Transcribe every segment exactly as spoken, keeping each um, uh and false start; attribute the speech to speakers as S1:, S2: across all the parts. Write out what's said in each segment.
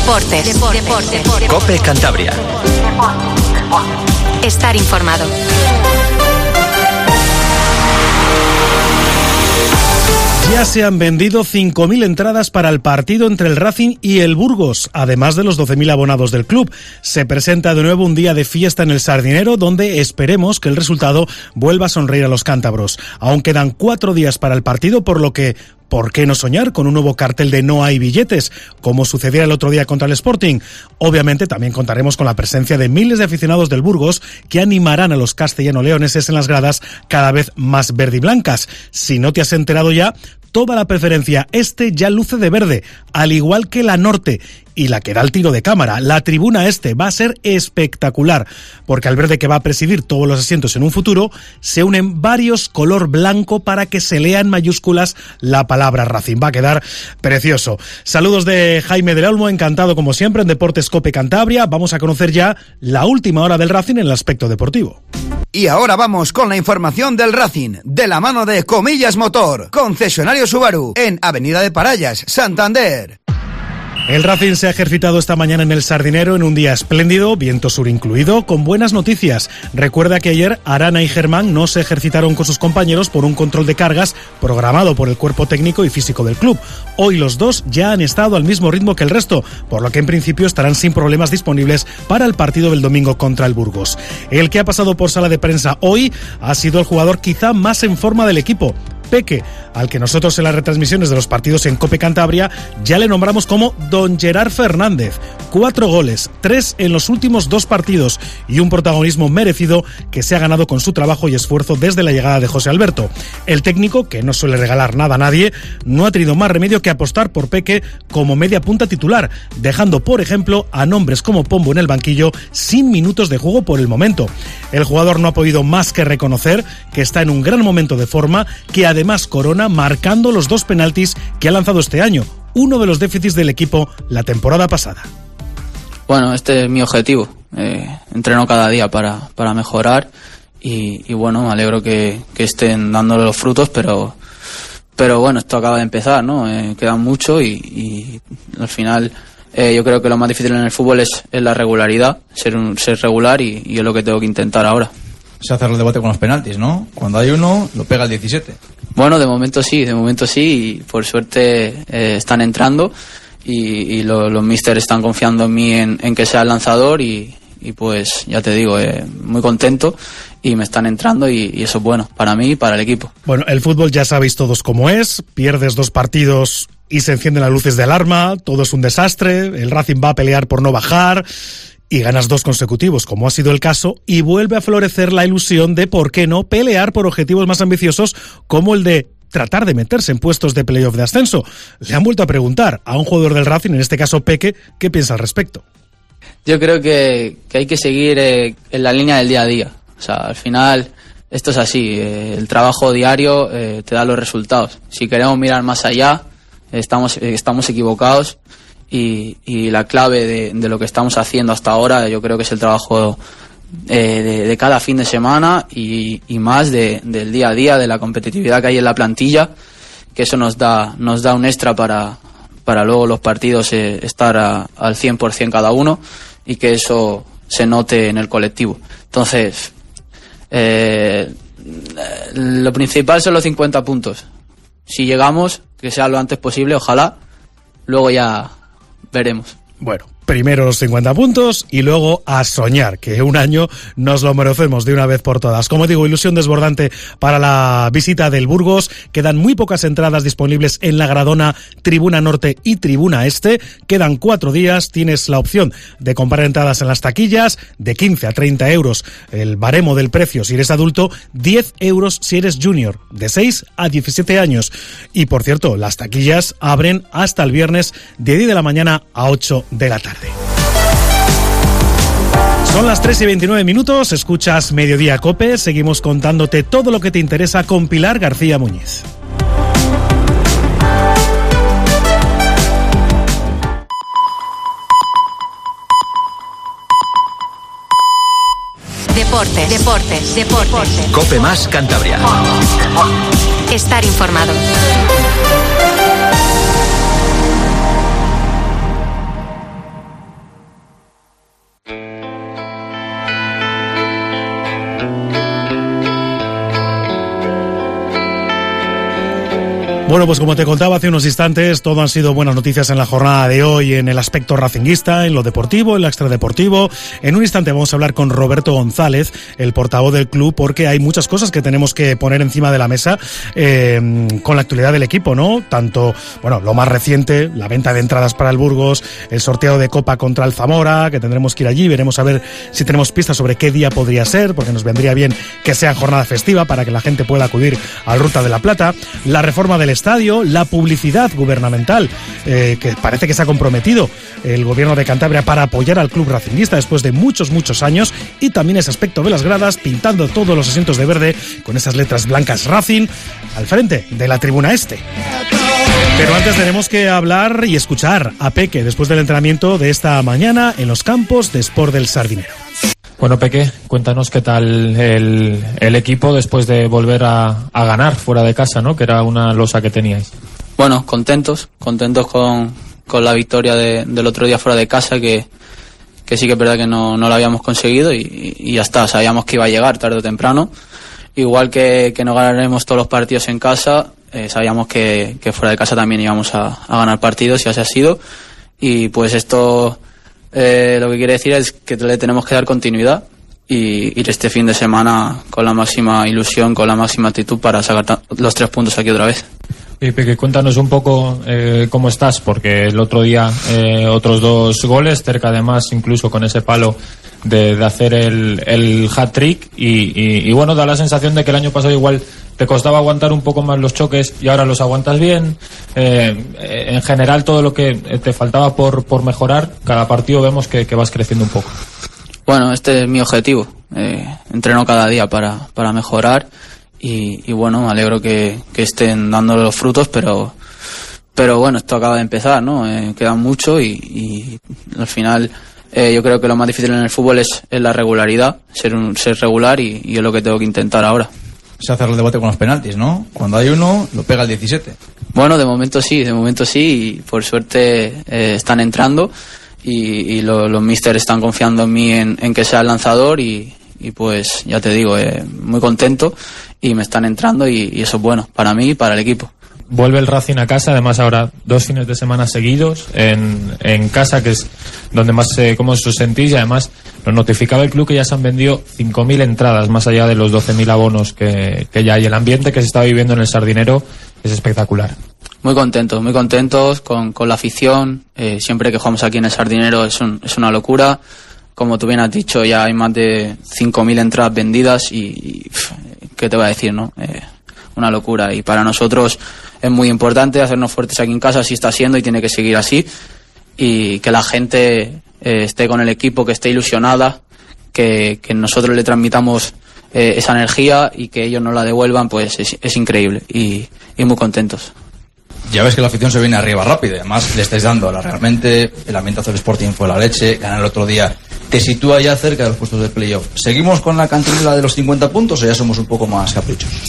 S1: Deportes. Deportes. Deportes.
S2: COPE Cantabria.
S1: Estar informado.
S3: Ya se han vendido cinco mil entradas para el partido entre el Racing y el Burgos, además de los doce mil abonados del club. Se presenta de nuevo un día de fiesta en el Sardinero, donde esperemos que el resultado vuelva a sonreír a los cántabros. Aún quedan cuatro días para el partido, por lo que ¿por qué no soñar con un nuevo cartel de no hay billetes, como sucediera el otro día contra el Sporting? Obviamente también contaremos con la presencia de miles de aficionados del Burgos que animarán a los castellano-leoneses en las gradas cada vez más verde y blancas. Si no te has enterado ya, toda la preferencia este ya luce de verde, al igual que la norte, y la que da el tiro de cámara. La tribuna este va a ser espectacular, porque al verde que va a presidir todos los asientos en un futuro, se unen varios color blanco para que se lea en mayúsculas la palabra Racing. Va a quedar precioso. Saludos de Jaime del Olmo, encantado como siempre en Deportes COPE Cantabria. Vamos a conocer ya la última hora del Racing en el aspecto deportivo.
S4: Y ahora vamos con la información del Racing, de la mano de Comillas Motor, concesionario Subaru, en Avenida de Parallas, Santander.
S3: El Racing se ha ejercitado esta mañana en el Sardinero en un día espléndido, viento sur incluido, con buenas noticias. Recuerda que ayer Arana y Germán no se ejercitaron con sus compañeros por un control de cargas programado por el cuerpo técnico y físico del club. Hoy los dos ya han estado al mismo ritmo que el resto, por lo que en principio estarán sin problemas disponibles para el partido del domingo contra el Burgos. El que ha pasado por sala de prensa hoy ha sido el jugador quizá más en forma del equipo, Peque, al que nosotros en las retransmisiones de los partidos en COPE Cantabria ya le nombramos como Don Gerard Fernández. Cuatro goles, tres en los últimos dos partidos y un protagonismo merecido que se ha ganado con su trabajo y esfuerzo desde la llegada de José Alberto. El técnico, que no suele regalar nada a nadie, no ha tenido más remedio que apostar por Peque como media punta titular, dejando por ejemplo a nombres como Pombo en el banquillo sin minutos de juego por el momento. El jugador no ha podido más que reconocer que está en un gran momento de forma, que además Además corona marcando los dos penaltis que ha lanzado este año, uno de los déficits del equipo la temporada pasada.
S5: Bueno, este es mi objetivo. Eh, entreno cada día para, para mejorar y, y bueno, me alegro que, que estén dándole los frutos, pero pero bueno, esto acaba de empezar, ¿no? Eh, queda mucho y, y al final eh, yo creo que lo más difícil en el fútbol es, es la regularidad, ser, un, ser regular y, y es lo que tengo que intentar ahora.
S6: Se hace el debate con los penaltis, ¿no? Cuando hay uno, lo pega el diecisiete.
S5: Bueno, de momento sí, de momento sí, y por suerte eh, están entrando y, y lo, los míster están confiando en mí en, en que sea el lanzador y, y pues ya te digo, eh, muy contento y me están entrando y, y eso es bueno para mí y para el equipo.
S3: Bueno, el fútbol ya sabéis todos cómo es, pierdes dos partidos y se encienden las luces de alarma, todo es un desastre, el Racing va a pelear por no bajar y ganas dos consecutivos, como ha sido el caso, y vuelve a florecer la ilusión de, ¿por qué no?, pelear por objetivos más ambiciosos como el de tratar de meterse en puestos de playoff de ascenso. Le han vuelto a preguntar a un jugador del Racing, en este caso Peque, ¿qué piensa al respecto?
S5: Yo creo que, que hay que seguir eh, en la línea del día a día. O sea, al final esto es así, eh, el trabajo diario eh, te da los resultados. Si queremos mirar más allá, eh, estamos, eh, estamos equivocados. Y, y la clave de, de lo que estamos haciendo hasta ahora yo creo que es el trabajo eh, de, de cada fin de semana y, y más de, del día a día, de la competitividad que hay en la plantilla, que eso nos da nos da un extra para, para luego los partidos eh, estar a, al cien por ciento cada uno y que eso se note en el colectivo. Entonces, eh, lo principal son los cincuenta puntos. Si llegamos, que sea lo antes posible, ojalá, luego ya veremos.
S3: Bueno, primero los cincuenta puntos y luego a soñar, que un año nos lo merecemos de una vez por todas. Como digo, ilusión desbordante para la visita del Burgos. Quedan muy pocas entradas disponibles en la Gradona, Tribuna Norte y Tribuna Este. Quedan cuatro días. Tienes la opción de comprar entradas en las taquillas, de quince a treinta euros el baremo del precio si eres adulto, diez euros si eres junior, de seis a diecisiete años. Y por cierto, las taquillas abren hasta el viernes de diez de la mañana a ocho de la tarde. Son las tres y veintinueve minutos, escuchas Mediodía COPE, seguimos contándote todo lo que te interesa con Pilar García Muñiz.
S1: Deportes, deportes, deportes.
S2: COPE más Cantabria.
S1: Estar informado.
S3: Bueno, pues como te contaba hace unos instantes, todo han sido buenas noticias en la jornada de hoy, en el aspecto racinguista, en lo deportivo, en lo extradeportivo. En un instante vamos a hablar con Roberto González, el portavoz del club, porque hay muchas cosas que tenemos que poner encima de la mesa eh, con la actualidad del equipo, ¿no? Tanto, bueno, lo más reciente, la venta de entradas para el Burgos, el sorteo de Copa contra el Zamora, que tendremos que ir allí, veremos a ver si tenemos pistas sobre qué día podría ser, porque nos vendría bien que sea jornada festiva para que la gente pueda acudir al Ruta de la Plata, la reforma del estadio, la publicidad gubernamental, eh, que parece que se ha comprometido el gobierno de Cantabria para apoyar al club racinguista después de muchos, muchos años, y también ese aspecto de las gradas, pintando todos los asientos de verde con esas letras blancas Racing al frente de la tribuna este. Pero antes tenemos que hablar y escuchar a Peque después del entrenamiento de esta mañana en los campos de Sport del Sardinero.
S7: Bueno, Peque, cuéntanos qué tal el, el equipo después de volver a, a ganar fuera de casa, ¿no? Que era una losa que teníais.
S5: Bueno, contentos, contentos con, con la victoria de, del otro día fuera de casa, que, que sí que es verdad que no, no lo habíamos conseguido y, y ya está, sabíamos que iba a llegar tarde o temprano. Igual que, que no ganaremos todos los partidos en casa, eh, sabíamos que, que fuera de casa también íbamos a, a ganar partidos y así ha sido. Y pues esto... Eh, lo que quiere decir es que le tenemos que dar continuidad y ir este fin de semana con la máxima ilusión, con la máxima actitud para sacar los tres puntos aquí otra vez.
S7: Y Peque, cuéntanos un poco eh, cómo estás, porque el otro día eh, otros dos goles, cerca además incluso con ese palo de, de hacer el, el hat-trick y, y, y bueno, da la sensación de que el año pasado igual te costaba aguantar un poco más los choques y ahora los aguantas bien. Eh, en general todo lo que te faltaba por, por mejorar, cada partido vemos que, que vas creciendo un poco.
S5: Bueno, este es mi objetivo, eh, entreno cada día para, para mejorar y, y bueno, me alegro que, que estén dando los frutos, pero pero bueno, esto acaba de empezar, ¿no? Eh, queda mucho y, y al final eh, yo creo que lo más difícil en el fútbol es, es la regularidad, ser, un, ser regular y, y es lo que tengo que intentar ahora.
S6: Se hace el debate con los penaltis, ¿no? Cuando hay uno, lo pega el diecisiete.
S5: Bueno, de momento sí, de momento sí, y por suerte eh, están entrando y, y lo, los míster están confiando en mí en, en que sea el lanzador y, y pues ya te digo, eh, muy contento y me están entrando y, y eso es bueno para mí y para el equipo.
S7: Vuelve el Racing a casa, además ahora dos fines de semana seguidos en, en casa, que es donde más eh, cómo os sentís, y además nos notificaba el club que ya se han vendido cinco mil entradas, más allá de los doce mil abonos que, que ya hay. El ambiente que se está viviendo en el Sardinero es espectacular.
S5: Muy contentos, muy contentos con, con la afición, eh, siempre que jugamos aquí en el Sardinero es, un, es una locura. Como tú bien has dicho, ya hay más de cinco mil entradas vendidas y, y pff, ¿qué te voy a decir, no? Eh, una locura, y para nosotros es muy importante hacernos fuertes aquí en casa, así está siendo y tiene que seguir así, y que la gente eh, esté con el equipo, que esté ilusionada, que, que nosotros le transmitamos eh, esa energía y que ellos nos la devuelvan, pues es, es increíble y, y muy contentos.
S6: Ya ves que la afición se viene arriba rápido, además le estáis dando ahora realmente, el ambientazo del Sporting fue la leche, ganar el otro día te sitúa ya cerca de los puestos de playoff. ¿Seguimos con la cantinela de los cincuenta puntos o ya somos un poco más caprichosos?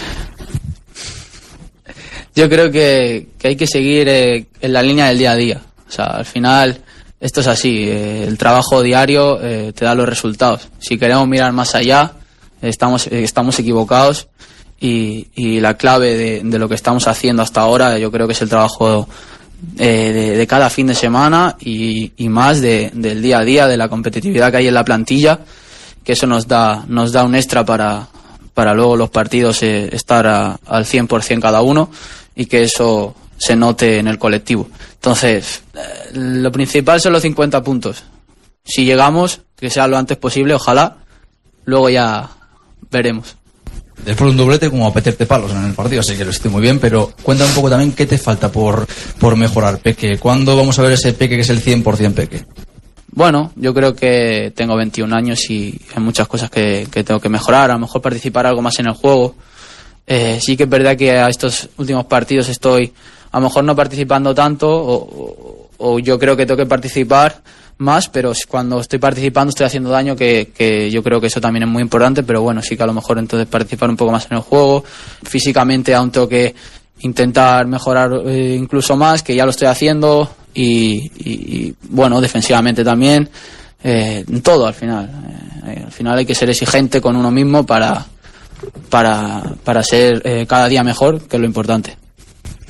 S5: Yo creo que, que hay que seguir eh, en la línea del día a día. O sea, al final esto es así, eh, el trabajo diario eh, te da los resultados. Si queremos mirar más allá, estamos, eh, estamos equivocados y, y la clave de, de lo que estamos haciendo hasta ahora yo creo que es el trabajo eh, de, de cada fin de semana y, y más de, del día a día, de la competitividad que hay en la plantilla, que eso nos da, nos da un extra para, para luego los partidos eh, estar a, al cien por ciento cada uno y que eso se note en el colectivo. Entonces, eh, lo principal son los cincuenta puntos. Si llegamos, que sea lo antes posible, ojalá, luego ya veremos.
S6: Después de un doblete, como a meterte palos en el partido, así que lo estoy muy bien, pero cuéntame un poco también qué te falta por, por mejorar, Peque. ¿Cuándo vamos a ver ese Peque que es el cien por ciento Peque?
S5: Bueno, yo creo que tengo veintiún años y hay muchas cosas que, que tengo que mejorar, a lo mejor participar algo más en el juego. Eh, sí que es verdad que a estos últimos partidos estoy a lo mejor no participando tanto o, o, o yo creo que tengo que participar más, pero cuando estoy participando estoy haciendo daño, que, que yo creo que eso también es muy importante, pero bueno, sí que a lo mejor entonces participar un poco más en el juego. Físicamente aún tengo que intentar mejorar eh, incluso más, que ya lo estoy haciendo y, y, y bueno, defensivamente también, eh, todo al final. Eh, al final hay que ser exigente con uno mismo para... para, para ser eh, cada día mejor, que es lo importante.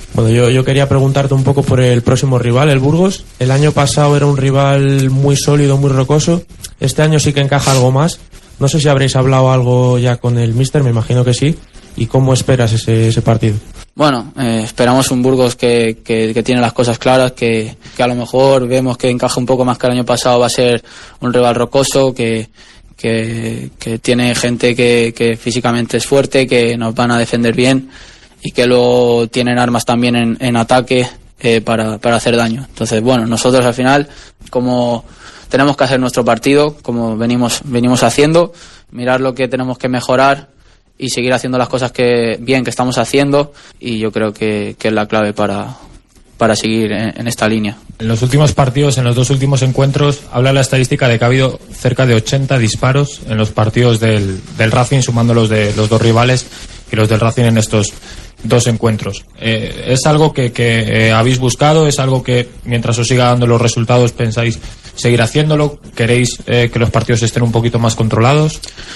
S8: Bueno, yo, yo quería preguntarte un poco por el próximo rival, el Burgos. El año pasado era un rival muy sólido, muy rocoso. Este año sí que encaja algo más. No sé si habréis hablado algo ya con el míster, me imagino que sí. ¿Y cómo esperas ese, ese partido?
S5: Bueno, eh, esperamos un Burgos que, que, que tiene las cosas claras, que, que a lo mejor vemos que encaja un poco más que el año pasado. Va a ser un rival rocoso, que, que, que tiene gente que, que físicamente es fuerte, que nos van a defender bien y que luego tienen armas también en, en ataque eh, para, para hacer daño. Entonces, bueno, nosotros al final, como tenemos que hacer nuestro partido, como venimos, venimos haciendo, mirar lo que tenemos que mejorar y seguir haciendo las cosas que bien que estamos haciendo, y yo creo que, que es la clave para, para seguir en, en esta línea.
S7: En los últimos partidos, en los dos últimos encuentros, habla la estadística de que ha habido cerca de ochenta disparos en los partidos del, del Racing, sumando los de los dos rivales y los del Racing en estos dos encuentros. Eh, ¿Es algo que, que eh, habéis buscado? ¿Es algo que mientras os siga dando los resultados pensáis seguir haciéndolo? ¿Queréis eh, que los partidos estén un poquito más controlados?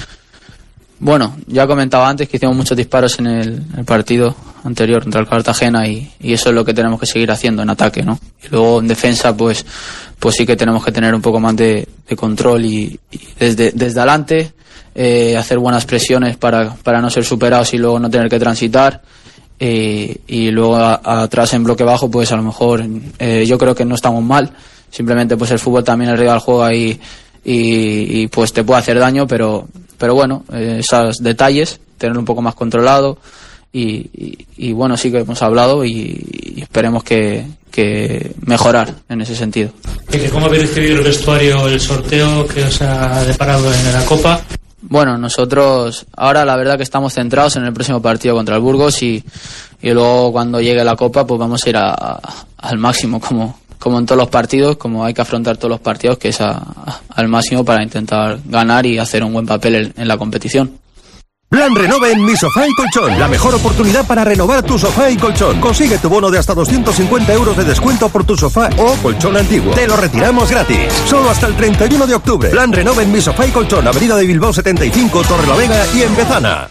S5: Bueno, ya comentaba antes que hicimos muchos disparos en el, el partido anterior contra el Cartagena, y, y eso es lo que tenemos que seguir haciendo en ataque, ¿no? Y luego en defensa, pues pues sí que tenemos que tener un poco más de, de control y, y desde desde adelante eh, hacer buenas presiones para, para no ser superados y luego no tener que transitar. Eh, y luego a, a atrás en bloque bajo, pues a lo mejor eh, yo creo que no estamos mal, simplemente pues el fútbol también el rival juega y, y, y pues te puede hacer daño, pero pero bueno, eh, esos detalles tenerlo un poco más controlado y, y, y bueno, sí que hemos hablado y, y esperemos que, que mejorar en ese sentido.
S9: ¿Cómo habéis recibido el vestuario, el sorteo que os ha deparado en la Copa?
S5: Bueno, nosotros ahora la verdad que estamos centrados en el próximo partido contra el Burgos y, y luego cuando llegue la Copa pues vamos a ir a, a, al máximo como, como en todos los partidos, como hay que afrontar todos los partidos, que es a, a, al máximo para intentar ganar y hacer un buen papel en, en la competición.
S10: Plan Renove en Mi Sofá y Colchón. La mejor oportunidad para renovar tu sofá y colchón. Consigue tu bono de hasta doscientos cincuenta euros de descuento por tu sofá o colchón antiguo. Te lo retiramos gratis. Solo hasta el treinta y uno de octubre. Plan Renove en Mi Sofá y Colchón. Avenida de Bilbao setenta y cinco, Torrelavega y en Bezana.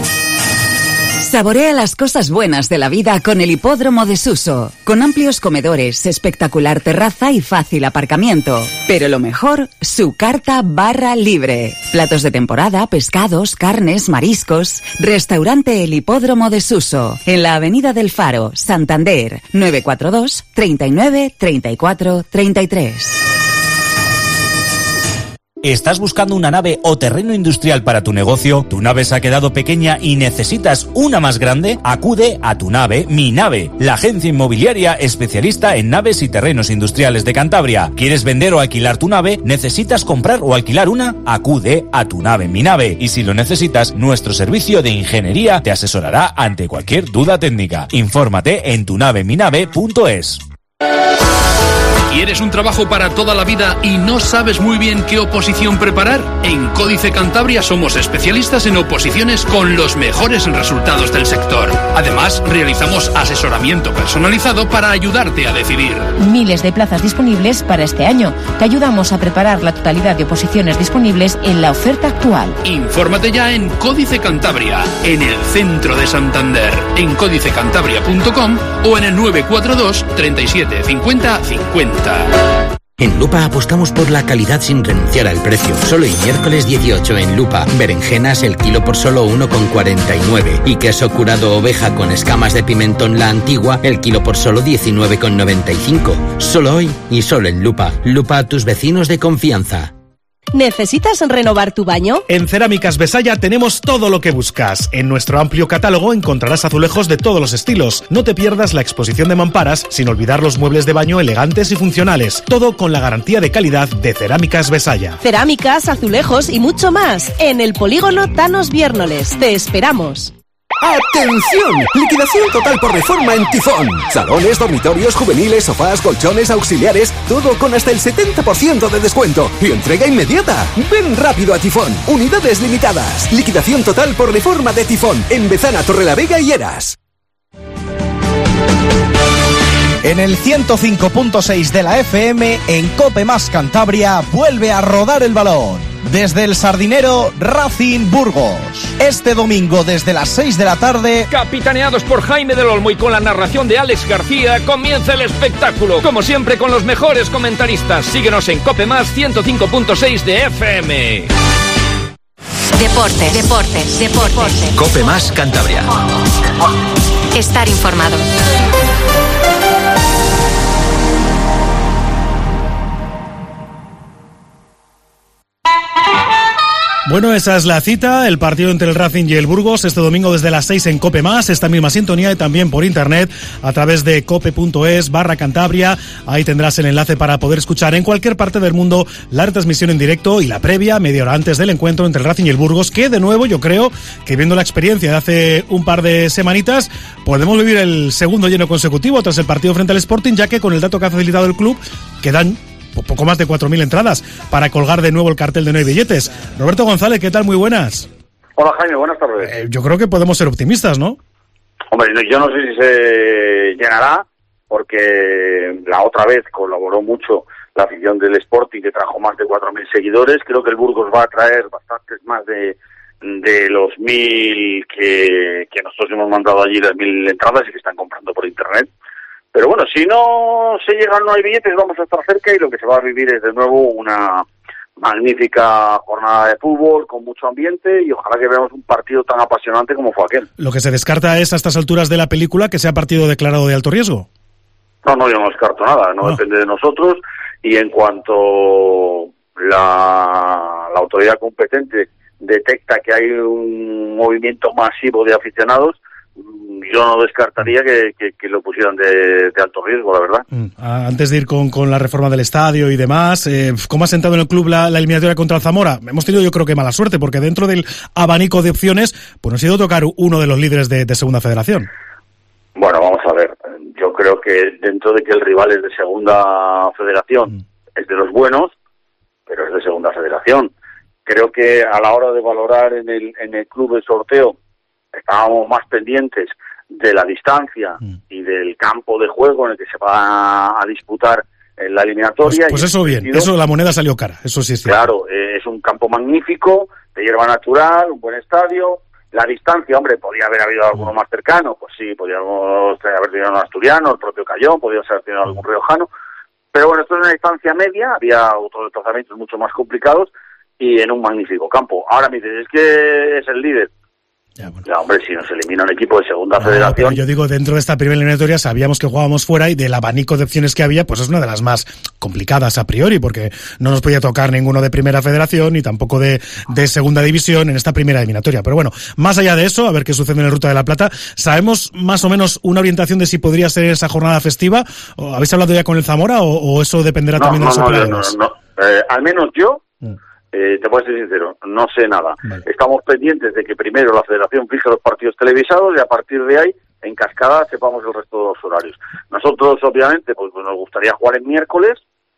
S11: Saborea las cosas buenas de la vida con el Hipódromo de Suso. Con amplios comedores, espectacular terraza y fácil aparcamiento. Pero lo mejor, su carta barra libre. Platos de temporada, pescados, carnes, mariscos. Restaurante El Hipódromo de Suso. En la Avenida del Faro, Santander. nueve cuatro dos, treinta y nueve, treinta y cuatro, treinta y tres.
S12: ¿Estás buscando una nave o terreno industrial para tu negocio? ¿Tu nave se ha quedado pequeña y necesitas una más grande? Acude a Tu Nave, Mi Nave, la agencia inmobiliaria especialista en naves y terrenos industriales de Cantabria. ¿Quieres vender o alquilar tu nave? ¿Necesitas comprar o alquilar una? Acude a Tu Nave, Mi Nave. Y si lo necesitas, nuestro servicio de ingeniería te asesorará ante cualquier duda técnica. Infórmate en tu nave mi nave punto es.
S13: ¿Quieres un trabajo para toda la vida y no sabes muy bien qué oposición preparar? En Códice Cantabria somos especialistas en oposiciones con los mejores resultados del sector. Además, realizamos asesoramiento personalizado para ayudarte a decidir.
S14: Miles de plazas disponibles para este año. Te ayudamos a preparar la totalidad de oposiciones disponibles en la oferta actual.
S13: Infórmate ya en Códice Cantabria, en el centro de Santander, en códice cantabria punto com o en el nueve cuatro dos, treinta y siete, cincuenta, cincuenta.
S15: En Lupa apostamos por la calidad sin renunciar al precio. Solo el miércoles dieciocho en Lupa. Berenjenas el kilo por solo uno con cuarenta y nueve. Y queso curado oveja con escamas de pimentón La Antigua el kilo por solo diecinueve con noventa y cinco. Solo hoy y solo en Lupa. Lupa a tus vecinos de confianza.
S16: ¿Necesitas renovar tu baño?
S3: En Cerámicas Besaya tenemos todo lo que buscas. En nuestro amplio catálogo encontrarás azulejos de todos los estilos. No te pierdas la exposición de mamparas, sin olvidar los muebles de baño elegantes y funcionales. Todo con la garantía de calidad de Cerámicas Besaya.
S16: Cerámicas, azulejos y mucho más. En el polígono Thanos Viérnoles. Te esperamos.
S10: ¡Atención! Liquidación total por reforma en Tifón. Salones, dormitorios, juveniles, sofás, colchones, auxiliares, todo con hasta el setenta por ciento de descuento y entrega inmediata. Ven rápido a Tifón. Unidades limitadas. Liquidación total por reforma de Tifón. En Bezana, Torrelavega y Eras.
S17: En el ciento cinco punto seis de la F M, en Cope Más Cantabria, vuelve a rodar el balón. desde el Sardinero Racing Burgos. Este domingo desde las seis de la tarde,
S18: capitaneados por Jaime del Olmo y con la narración de Alex García, comienza el espectáculo. Como siempre con los mejores comentaristas. Síguenos en Cope Más ciento cinco punto seis de F M.
S1: Deportes, deportes, deportes.
S2: Cope Más Cantabria.
S1: Estar informado.
S3: Bueno, esa es la cita, el partido entre el Racing y el Burgos, este domingo desde las seis en Cope Más, esta misma sintonía y también por internet a través de cope.es barra Cantabria. Ahí tendrás el enlace para poder escuchar en cualquier parte del mundo la retransmisión en directo y la previa media hora antes del encuentro entre el Racing y el Burgos, que de nuevo yo creo que viendo la experiencia de hace un par de semanitas podemos vivir el segundo lleno consecutivo tras el partido frente al Sporting, ya que con el dato que ha facilitado el club quedan poco más de cuatro mil entradas para colgar de nuevo el cartel de no hay billetes. Roberto González, ¿qué tal? Muy buenas.
S19: Hola Jaime, buenas tardes.
S3: Eh, yo creo que podemos ser optimistas, ¿no?
S19: Hombre, yo no sé si se llenará, porque la otra vez colaboró mucho la afición del Sporting, que trajo más de cuatro mil seguidores. Creo que el Burgos va a traer bastantes más de, de los mil que, que nosotros hemos mandado allí, las mil entradas y que están comprando por internet. Pero bueno, si no se llegan, no hay billetes, vamos a estar cerca y lo que se va a vivir es de nuevo una magnífica jornada de fútbol con mucho ambiente y ojalá que veamos un partido tan apasionante como fue aquel.
S3: Lo que se descarta es a estas alturas de la película que sea partido declarado de alto riesgo.
S19: No, no, yo no descarto nada, no, no. Depende de nosotros y en cuanto la, la autoridad competente detecta que hay un movimiento masivo de aficionados, yo no descartaría que, que, que lo pusieran de, de alto riesgo, la verdad.
S3: Mm. Antes de ir con, con la reforma del estadio y demás, eh, ¿cómo ha sentado en el club la, la eliminatoria contra el Zamora? Hemos tenido yo creo que mala suerte, porque dentro del abanico de opciones, pues nos ha ido a tocar uno de los líderes de, de Segunda Federación.
S19: Bueno, vamos a ver. Yo creo que dentro de que el rival es de Segunda Federación, mm. es de los buenos, pero es de Segunda Federación. Creo que a la hora de valorar en el, en el club el sorteo, estábamos más pendientes de la distancia mm. y del campo de juego en el que se va a disputar en la eliminatoria.
S3: Pues, pues eso bien, sentido, eso la moneda salió cara, eso sí es cierto.
S19: Claro, eh, es un campo magnífico, de hierba natural, un buen estadio. La distancia, hombre, podía haber habido alguno más cercano, pues sí, podíamos haber tenido un asturiano, el propio Cayón, podíamos haber tenido algún riojano, pero bueno, esto es una distancia media, había otros desplazamientos mucho más complicados y en un magnífico campo. Ahora me dices, es que es el líder. Ya, bueno. ya, hombre, si nos elimina un equipo de Segunda no, Federación...
S3: Pero yo digo, dentro de esta primera eliminatoria sabíamos que jugábamos fuera y del abanico de opciones que había, pues es una de las más complicadas a priori, porque no nos podía tocar ninguno de Primera Federación ni tampoco de, de Segunda División en esta primera eliminatoria. Pero bueno, más allá de eso, a ver qué sucede en el Ruta de la Plata, ¿sabemos más o menos una orientación de si podría ser esa jornada festiva? ¿O ¿habéis hablado ya con el Zamora o, o eso dependerá
S19: no,
S3: también
S19: no,
S3: de los
S19: no,
S3: operadores?
S19: No, no, no. Eh, al menos yo... Mm. Eh, te puedo ser sincero, no sé nada. Vale. Estamos pendientes de que primero la Federación fije los partidos televisados y a partir de ahí, en cascada, sepamos el resto de los horarios. Nosotros, obviamente, pues, pues nos gustaría jugar en miércoles,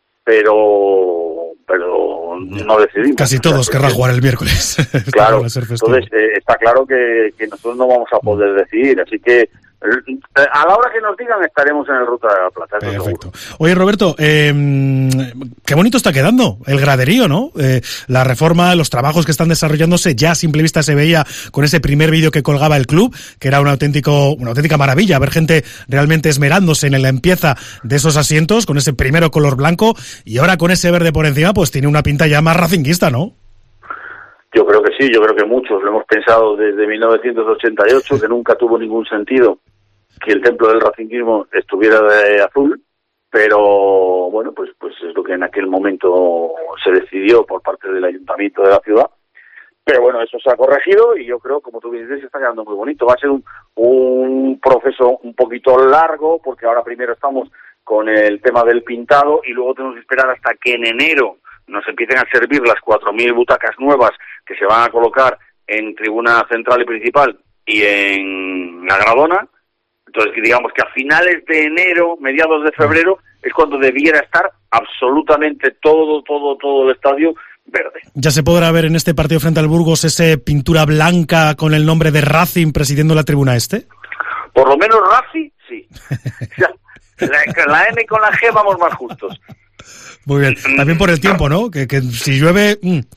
S19: pero pero no decidimos.
S3: Casi todos querrán jugar el miércoles.
S19: Claro, entonces eh, está claro que, que nosotros no vamos a poder decidir, así que a la hora que nos digan estaremos en el Ruta de la Plata.
S3: Perfecto. Oye, Roberto, eh, qué bonito está quedando el graderío, ¿no? Eh, la reforma, los trabajos que están desarrollándose, ya a simple vista se veía con ese primer vídeo que colgaba el club, que era un auténtico, una auténtica maravilla, ver gente realmente esmerándose en la limpieza de esos asientos, con ese primero color blanco, y ahora con ese verde por encima, pues tiene una pinta ya más racinguista, ¿no?
S19: Yo creo que sí, yo creo que muchos lo hemos pensado desde mil novecientos ochenta y ocho, que nunca tuvo ningún sentido que el templo del racinguismo estuviera de azul, pero bueno, pues pues es lo que en aquel momento se decidió por parte del ayuntamiento de la ciudad. Pero bueno, eso se ha corregido y yo creo, como tú bien dices, está quedando muy bonito. Va a ser un, un proceso un poquito largo, porque ahora primero estamos con el tema del pintado y luego tenemos que esperar hasta que en enero nos empiecen a servir las cuatro mil butacas nuevas que se van a colocar en tribuna central y principal y en la Gradona. Entonces, digamos que a finales de enero, mediados de febrero, es cuando debiera estar absolutamente todo, todo, todo el estadio verde.
S3: ¿Ya se podrá ver en este partido frente al Burgos ese pintura blanca con el nombre de Racing presidiendo la tribuna este?
S19: Por lo menos Racing, sí. la, la N con la G vamos más justos.
S3: Muy bien. También por el tiempo, ¿no? Que, que si llueve... Mmm.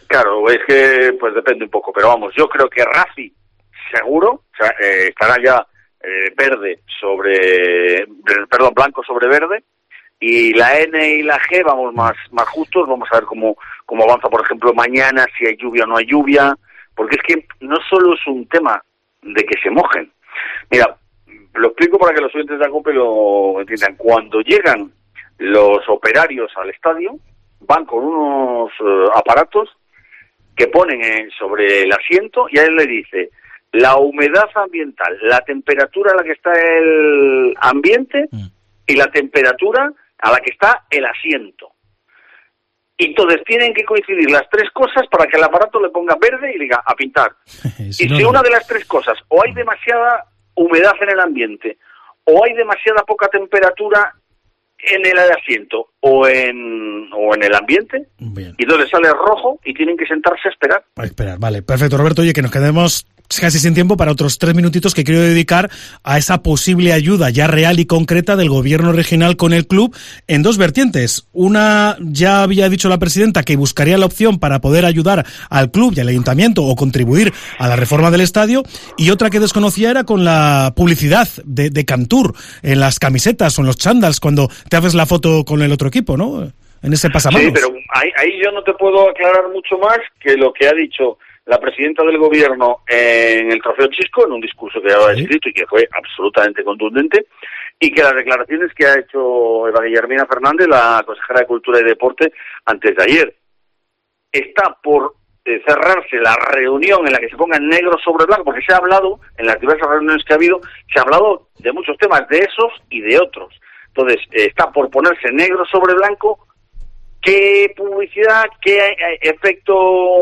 S19: Claro, es que pues depende un poco, pero vamos, yo creo que Racing seguro, o sea, eh, estará ya eh, verde sobre, perdón, blanco sobre verde, y la N y la G vamos más más justos, vamos a ver cómo cómo avanza, por ejemplo, mañana, si hay lluvia o no hay lluvia, porque es que no solo es un tema de que se mojen. Mira, lo explico para que los oyentes de la COPE lo entiendan. Cuando llegan los operarios al estadio, van con unos uh, aparatos que ponen eh, sobre el asiento y a él le dice la humedad ambiental, la temperatura a la que está el ambiente y la temperatura a la que está el asiento. Y entonces tienen que coincidir las tres cosas para que el aparato le ponga verde y le diga a pintar. si y no, si una de las tres cosas, o hay demasiada humedad en el ambiente, o hay demasiada poca temperatura en el asiento o en o en el ambiente, bien, y entonces sale rojo y tienen que sentarse a esperar.
S3: A esperar, vale, perfecto, Roberto. Oye, que nos quedemos casi sin tiempo para otros tres minutitos que quiero dedicar a esa posible ayuda ya real y concreta del gobierno regional con el club en dos vertientes. Una, ya había dicho la presidenta que buscaría la opción para poder ayudar al club y al ayuntamiento o contribuir a la reforma del estadio, y otra que desconocía era con la publicidad de, de Cantur en las camisetas o en los chándals cuando te haces la foto con el otro equipo, ¿no? En ese pasamanos.
S19: Sí, pero ahí, ahí yo no te puedo aclarar mucho más que lo que ha dicho la presidenta del gobierno en el Trofeo Chisco, en un discurso que había escrito y que fue absolutamente contundente, y que las declaraciones que ha hecho Eva Guillermina Fernández, la consejera de Cultura y Deporte, antes de ayer. Está por eh, cerrarse la reunión en la que se ponga en negro sobre blanco, porque se ha hablado, en las diversas reuniones que ha habido, se ha hablado de muchos temas, de esos y de otros. Entonces, eh, está por ponerse negro sobre blanco qué publicidad, qué efecto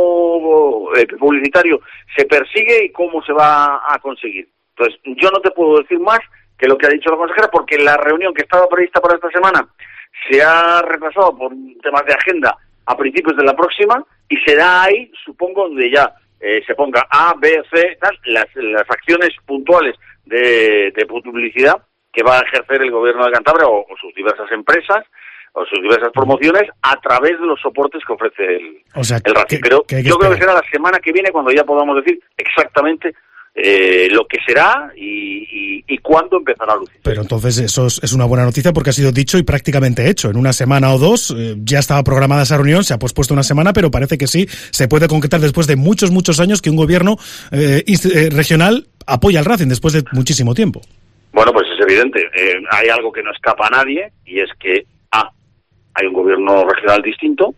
S19: publicitario se persigue y cómo se va a conseguir. Entonces, yo no te puedo decir más que lo que ha dicho la consejera, porque la reunión que estaba prevista para esta semana se ha retrasado por temas de agenda a principios de la próxima, y será ahí, supongo, donde ya eh, se ponga A, B, C, tal, las, las acciones puntuales de, de publicidad que va a ejercer el gobierno de Cantabria o, o sus diversas empresas o sus diversas promociones a través de los soportes que ofrece el,
S3: o sea,
S19: el Racing. Pero yo creo que será la semana que viene cuando ya podamos decir exactamente eh, lo que será y, y, y cuándo empezará a lucir.
S3: Pero entonces eso es, es una buena noticia, porque ha sido dicho y prácticamente hecho. En una semana o dos eh, ya estaba programada esa reunión, se ha pospuesto una semana, pero parece que sí se puede concretar después de muchos, muchos años que un gobierno eh, eh, regional apoya al Racing después de muchísimo tiempo.
S19: Bueno, pues es evidente. Eh, hay algo que no escapa a nadie, y es que A, hay un gobierno regional distinto,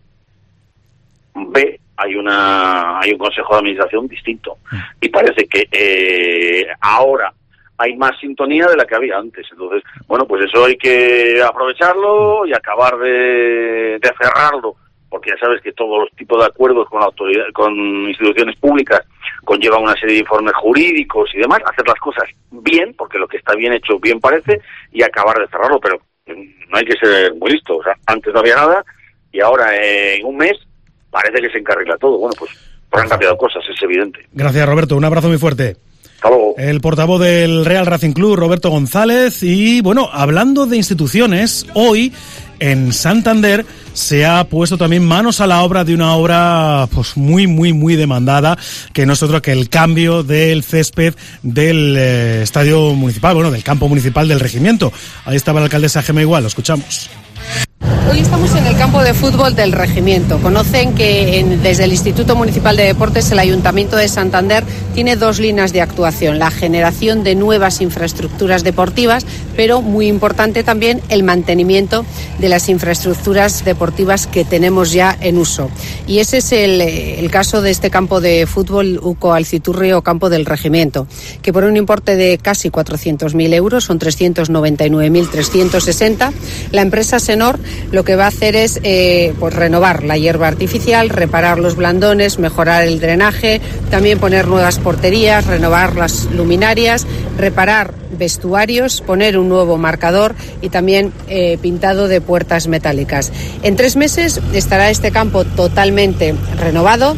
S19: B, hay una hay un consejo de administración distinto, y parece que eh, ahora hay más sintonía de la que había antes. Entonces, bueno, pues eso hay que aprovecharlo y acabar de, de cerrarlo, porque ya sabes que todos los tipos de acuerdos con la autoridad, con instituciones públicas, conllevan una serie de informes jurídicos y demás, hacer las cosas bien, porque lo que está bien hecho bien parece, y acabar de cerrarlo, pero no hay que ser muy listo. O sea, antes no había nada y ahora en un mes parece que se encarrila todo. Bueno, pues, pues han cambiado cosas, es evidente.
S3: Gracias, Roberto, un abrazo muy fuerte.
S19: Hasta luego.
S3: El portavoz del Real Racing Club, Roberto González. Y bueno, hablando de instituciones, hoy en Santander se ha puesto también manos a la obra de una obra pues muy, muy, muy demandada, que no es otro que el cambio del césped del eh, estadio municipal, bueno, del campo municipal del Regimiento. Ahí estaba la alcaldesa Gemma Igual, lo escuchamos.
S20: Hoy estamos en el campo de fútbol del Regimiento. Conocen que en, desde el Instituto Municipal de Deportes el Ayuntamiento de Santander tiene dos líneas de actuación: la generación de nuevas infraestructuras deportivas, pero muy importante también el mantenimiento de las infraestructuras deportivas que tenemos ya en uso. Y ese es el, el caso de este campo de fútbol Uco Alciturri o campo del Regimiento, que por un importe de casi cuatrocientos mil euros, son trescientos noventa y nueve mil trescientos sesenta, la empresa Senor lo que va a hacer es eh, pues renovar la hierba artificial, reparar los blandones, mejorar el drenaje, también poner nuevas porterías, renovar las luminarias, reparar vestuarios, poner un nuevo marcador y también eh, pintado de puertas metálicas. En tres meses estará este campo totalmente renovado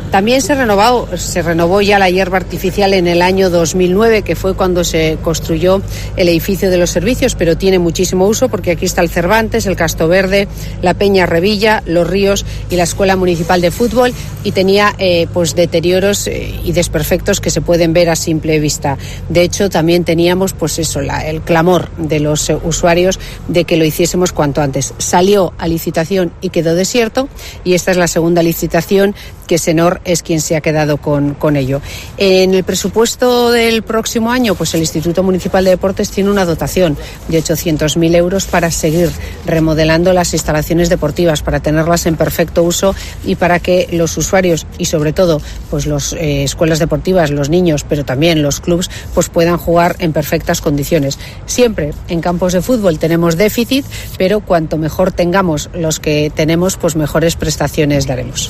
S20: También se renovó, se renovó ya la hierba artificial en el año dos mil nueve, que fue cuando se construyó el edificio de los servicios, pero tiene muchísimo uso porque aquí está el Cervantes, el Casto Verde, la Peña Revilla, los Ríos y la Escuela Municipal de Fútbol, y tenía eh, pues deterioros eh, y desperfectos que se pueden ver a simple vista. De hecho, también teníamos pues eso, la, el clamor de los eh, usuarios de que lo hiciésemos cuanto antes. Salió a licitación y quedó desierto, y esta es la segunda licitación que Senor es quien se ha quedado con, con ello. En el presupuesto del próximo año, pues el Instituto Municipal de Deportes tiene una dotación de ochocientos mil euros para seguir remodelando las instalaciones deportivas, para tenerlas en perfecto uso y para que los usuarios y sobre todo pues las eh, escuelas deportivas, los niños, pero también los clubs, pues puedan jugar en perfectas condiciones. Siempre en campos de fútbol tenemos déficit, pero cuanto mejor tengamos los que tenemos, pues mejores prestaciones daremos.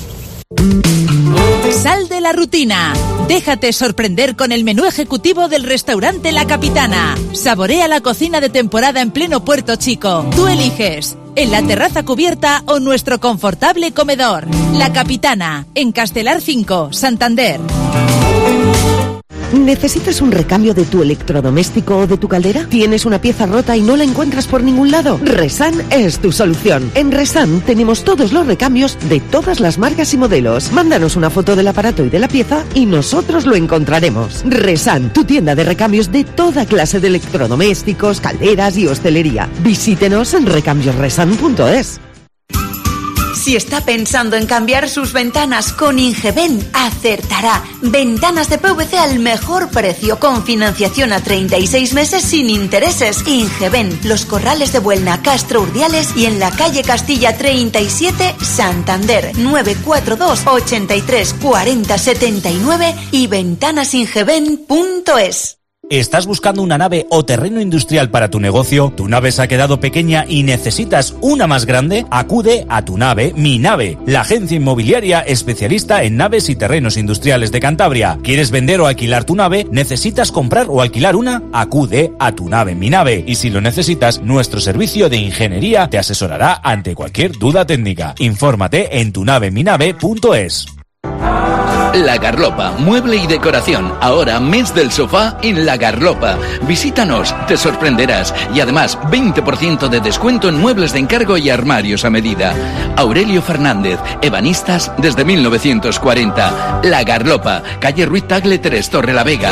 S21: Sal de la rutina. Déjate sorprender con el menú ejecutivo del restaurante La Capitana. Saborea la cocina de temporada en pleno Puerto Chico. Tú eliges, en la terraza cubierta o nuestro confortable comedor. La Capitana, en Castelar cinco, Santander.
S22: ¿Necesitas un recambio de tu electrodoméstico o de tu caldera? ¿Tienes una pieza rota y no la encuentras por ningún lado? Resan es tu solución. En Resan tenemos todos los recambios de todas las marcas y modelos. Mándanos una foto del aparato y de la pieza y nosotros lo encontraremos. Resan, tu tienda de recambios de toda clase de electrodomésticos, calderas y hostelería. Visítenos en recambios resan punto es.
S23: Si está pensando en cambiar sus ventanas con Ingeben, acertará. Ventanas de P V C al mejor precio, con financiación a treinta y seis meses sin intereses. Ingeben, Los Corrales de Buelna, Castro Urdiales y en la calle Castilla treinta y siete, Santander. nueve cuatro dos, ochenta y tres, cuarenta, setenta y nueve y ventanasingeben punto es.
S12: ¿Estás buscando una nave o terreno industrial para tu negocio? ¿Tu nave se ha quedado pequeña y necesitas una más grande? Acude a Tu Nave, Mi Nave, la agencia inmobiliaria especialista en naves y terrenos industriales de Cantabria. ¿Quieres vender o alquilar tu nave? ¿Necesitas comprar o alquilar una? Acude a Tu Nave, Mi Nave. Y si lo necesitas, nuestro servicio de ingeniería te asesorará ante cualquier duda técnica. Infórmate en tu nave mi nave punto es.
S13: La Garlopa, mueble y decoración. Ahora mes del sofá en La Garlopa. Visítanos, te sorprenderás. Y además, veinte por ciento de descuento en muebles de encargo y armarios a medida. Aurelio Fernández, ebanistas desde mil novecientos cuarenta. La Garlopa, calle Ruiz Tagle tres, Torrelavega.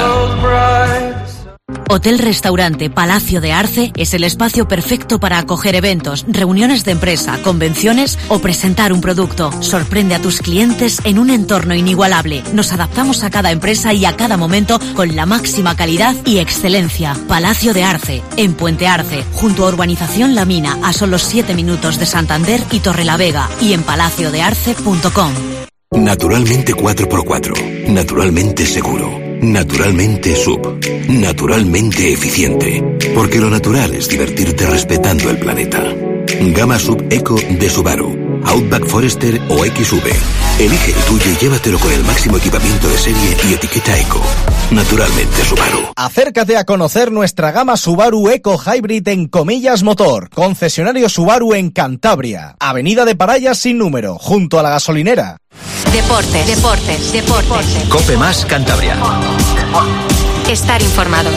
S21: Hotel Restaurante Palacio de Arce es el espacio perfecto para acoger eventos, reuniones de empresa, convenciones o presentar un producto. Sorprende a tus clientes en un entorno inigualable. Nos adaptamos a cada empresa y a cada momento con la máxima calidad y excelencia. Palacio de Arce, en Puente Arce, junto a Urbanización La Mina, a solo siete minutos de Santander y Torrelavega, y en palacio de arce punto com.
S24: Naturalmente cuatro por cuatro, naturalmente seguro, naturalmente sub, naturalmente eficiente. Porque lo natural es divertirte respetando el planeta. Gama Sub Eco de Subaru, Outback Forester o X V. Elige el tuyo y llévatelo con el máximo equipamiento de serie y etiqueta Eco. Naturalmente Subaru.
S17: Acércate a conocer nuestra gama Subaru Eco Hybrid en Comillas Motor, concesionario Subaru en Cantabria, Avenida de Parayas sin número, junto a la gasolinera.
S1: Deportes, deportes, deportes.
S2: Cope Más Cantabria.
S1: Estar informado.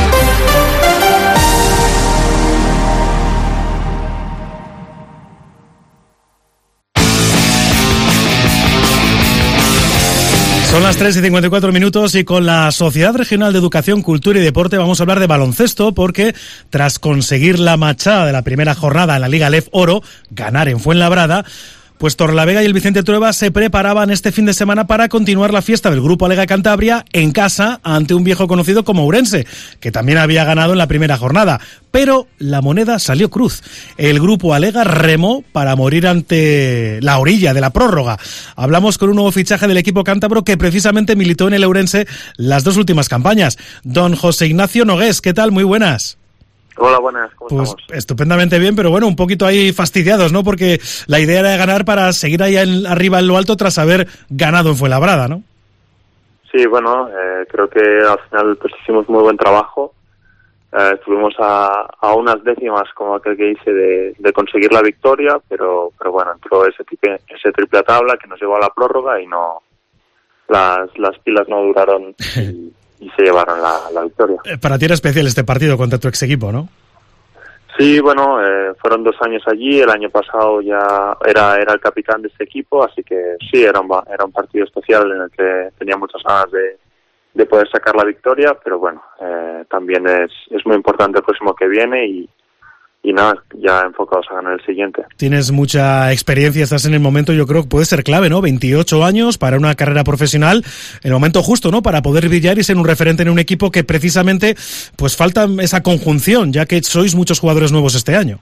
S3: Son las tres y cincuenta y cuatro minutos y con la Sociedad Regional de Educación, Cultura y Deporte vamos a hablar de baloncesto, porque tras conseguir la machada de la primera jornada en la Liga Lef Oro, ganar en Fuenlabrada, pues Torrelavega y el Vicente Trueba se preparaban este fin de semana para continuar la fiesta del Grupo Alega Cantabria en casa ante un viejo conocido como Ourense, que también había ganado en la primera jornada. Pero la moneda salió cruz. El Grupo Alega remó para morir ante la orilla de la prórroga. Hablamos con un nuevo fichaje del equipo cántabro que precisamente militó en el Ourense las dos últimas campañas. Don José Ignacio Nogués, ¿qué tal? Muy buenas.
S25: Hola, buenas, ¿cómo
S3: pues
S25: estamos?
S3: Estupendamente bien, pero bueno, un poquito ahí fastidiados, ¿no? Porque la idea era ganar para seguir ahí en, arriba en lo alto tras haber ganado en Fuenlabrada, ¿no?
S25: Sí, bueno, eh, creo que al final pues hicimos muy buen trabajo. Eh, estuvimos a, a unas décimas, como aquel que dice, de, de conseguir la victoria, pero pero bueno, entró ese, triple, ese triple a tabla que nos llevó a la prórroga y no las, las pilas no duraron y, y se llevaron la, la victoria.
S3: Para ti era especial este partido contra tu ex equipo, ¿no?
S25: Sí, bueno, eh, fueron dos años allí, el año pasado ya era era el capitán de este equipo, así que sí, era un, era un partido especial en el que tenía muchas ganas de, de poder sacar la victoria, pero bueno, eh, también es, es muy importante el próximo que viene y, y nada, ya enfocados a ganar el siguiente.
S3: Tienes mucha experiencia, estás en el momento, yo creo que puede ser clave, ¿no? veintiocho años para una carrera profesional, el momento justo, ¿no? Para poder brillar y ser un referente en un equipo que precisamente, pues falta esa conjunción, ya que sois muchos jugadores nuevos este año.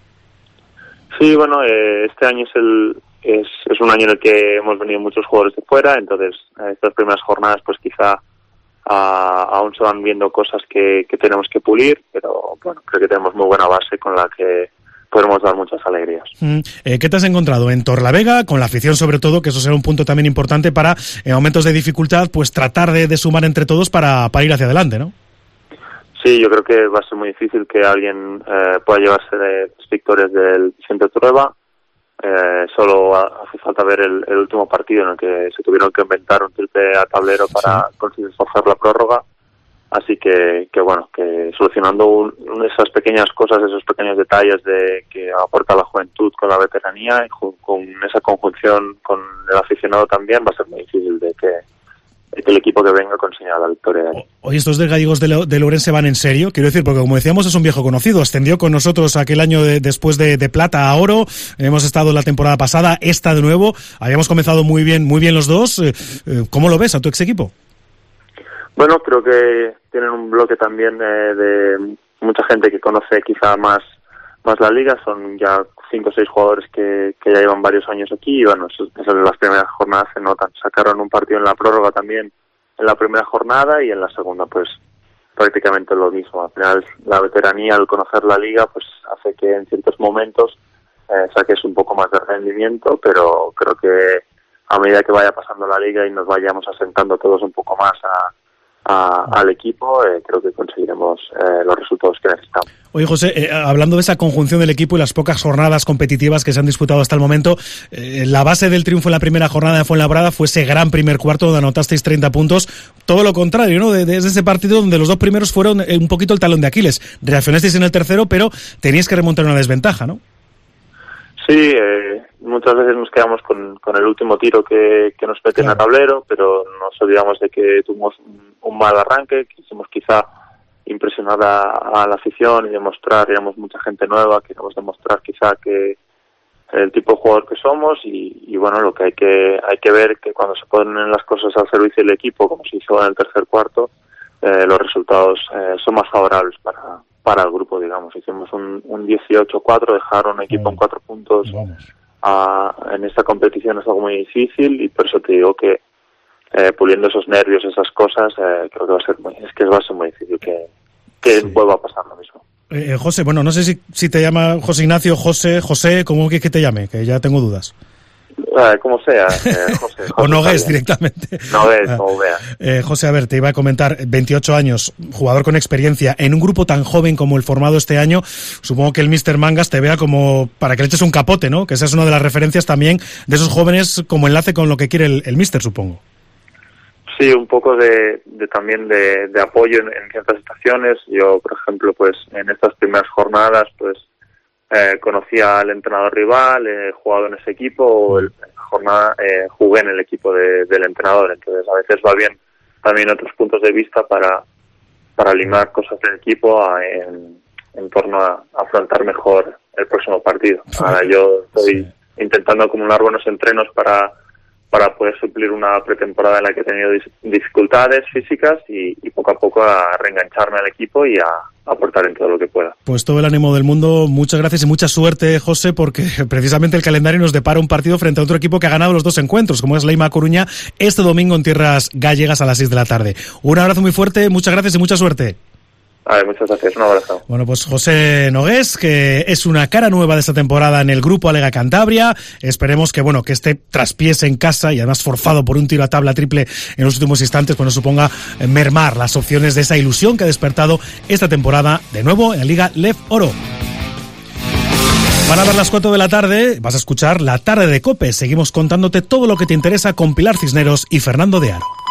S25: Sí, bueno, eh, este año es el es, es un año en el que hemos venido muchos jugadores de fuera, entonces eh, estas primeras jornadas, pues quizá Uh, aún se van viendo cosas que, que tenemos que pulir, pero bueno, creo que tenemos muy buena base con la que podemos dar muchas alegrías.
S3: Mm, eh, ¿Qué te has encontrado en Torlavega, con la afición sobre todo, que eso será un punto también importante para, en momentos de dificultad, pues tratar de, de sumar entre todos para, para ir hacia adelante, ¿no?
S25: Sí, yo creo que va a ser muy difícil que alguien eh, pueda llevarse de las victorias del Vicente Trueba. Eh, solo hace falta ver el, el último partido en el que se tuvieron que inventar un triple a tablero para sí. conseguir forzar la prórroga, así que, que bueno, que solucionando un, esas pequeñas cosas, esos pequeños detalles de que aporta la juventud con la veteranía y con, con esa conjunción con el aficionado también, va a ser muy difícil de que que el equipo que venga consiga la victoria.
S3: Oye, estos de Gallegos de, Lo, de Lourenço van en serio, quiero decir, porque como decíamos es un viejo conocido, ascendió con nosotros aquel año de, después de, de plata a oro, hemos estado la temporada pasada, esta de nuevo, habíamos comenzado muy bien muy bien los dos. ¿Cómo lo ves a tu ex equipo?
S25: Bueno, creo que tienen un bloque también eh, de mucha gente que conoce quizá más más la liga, son ya cinco o seis jugadores que, que ya llevan varios años aquí y bueno, eso, eso en las primeras jornadas se notan. Sacaron un partido en la prórroga también en la primera jornada y en la segunda pues prácticamente lo mismo. Al final la veteranía, al conocer la liga, pues hace que en ciertos momentos eh, saques un poco más de rendimiento, pero creo que a medida que vaya pasando la liga y nos vayamos asentando todos un poco más a A, al equipo, eh, creo que conseguiremos eh, los resultados que necesitamos.
S3: Oye, José, eh, hablando de esa conjunción del equipo y las pocas jornadas competitivas que se han disputado hasta el momento, eh, la base del triunfo en la primera jornada de Fuenlabrada fue ese gran primer cuarto donde anotasteis treinta puntos, todo lo contrario, ¿no? Desde de, de ese partido donde los dos primeros fueron eh, un poquito el talón de Aquiles. Reaccionasteis en el tercero, pero teníais que remontar una desventaja, ¿no?
S25: Sí, eh, muchas veces nos quedamos con, con el último tiro que, que nos meten claro. a tablero, pero nos olvidamos de que tuvimos un, un mal arranque, quisimos quizá impresionar a, a la afición y demostrar, éramos mucha gente nueva, queremos demostrar quizá que el tipo de jugador que somos y, y bueno, lo que hay que hay que ver que cuando se ponen las cosas al servicio del equipo, como se hizo en el tercer cuarto, eh, los resultados eh, son más favorables para para el grupo, digamos. Hicimos un, un dieciocho cuatro, dejar un equipo en cuatro puntos a, en esta competición es algo muy difícil y por eso te digo que eh, puliendo esos nervios, esas cosas, eh, creo que va a ser muy, es que va a ser muy difícil que, que sí. vuelva a pasar lo mismo.
S3: Eh, José, bueno, no sé si, si te llama José Ignacio, José, José, ¿cómo que, que te llame? Que ya tengo dudas.
S25: Eh, como sea, eh, José, José.
S3: O Nogués directamente.
S25: Nogués, como vea.
S3: Eh, José, a ver, te iba a comentar, veintiocho años, jugador con experiencia, en un grupo tan joven como el formado este año, supongo que el míster Mangas te vea como para que le eches un capote, ¿no? Que esa es una de las referencias también de esos jóvenes como enlace con lo que quiere el, el míster, supongo.
S25: Sí, un poco de, de también de, de apoyo en, en ciertas situaciones. Yo, por ejemplo, pues en estas primeras jornadas, pues Eh, conocía al entrenador rival, he jugado en ese equipo, o el, jornada eh, jugué en el equipo de, del entrenador, entonces a veces va bien también otros puntos de vista para para limar cosas del equipo a, en, en torno a, a afrontar mejor el próximo partido. Ahora yo estoy sí. intentando acumular buenos entrenos para para poder suplir una pretemporada en la que he tenido dis- dificultades físicas y, y poco a poco a reengancharme al equipo y a aportar en todo lo que pueda.
S3: Pues todo el ánimo del mundo, muchas gracias y mucha suerte, José, porque precisamente el calendario nos depara un partido frente a otro equipo que ha ganado los dos encuentros, como es Leima Coruña, este domingo en tierras gallegas a las seis de la tarde. Un abrazo muy fuerte, muchas gracias y mucha suerte.
S25: A ver, muchas gracias, un abrazo.
S3: Bueno, pues José Nogués, que es una cara nueva de esta temporada en el grupo Alega Cantabria, esperemos que bueno que este traspiés en casa y además forzado por un tiro a tabla triple en los últimos instantes, pues no suponga mermar las opciones de esa ilusión que ha despertado esta temporada de nuevo en la Liga Lef Oro. Van a dar las cuatro de la tarde, vas a escuchar La Tarde de COPE, seguimos contándote todo lo que te interesa con Pilar Cisneros y Fernando de Aro.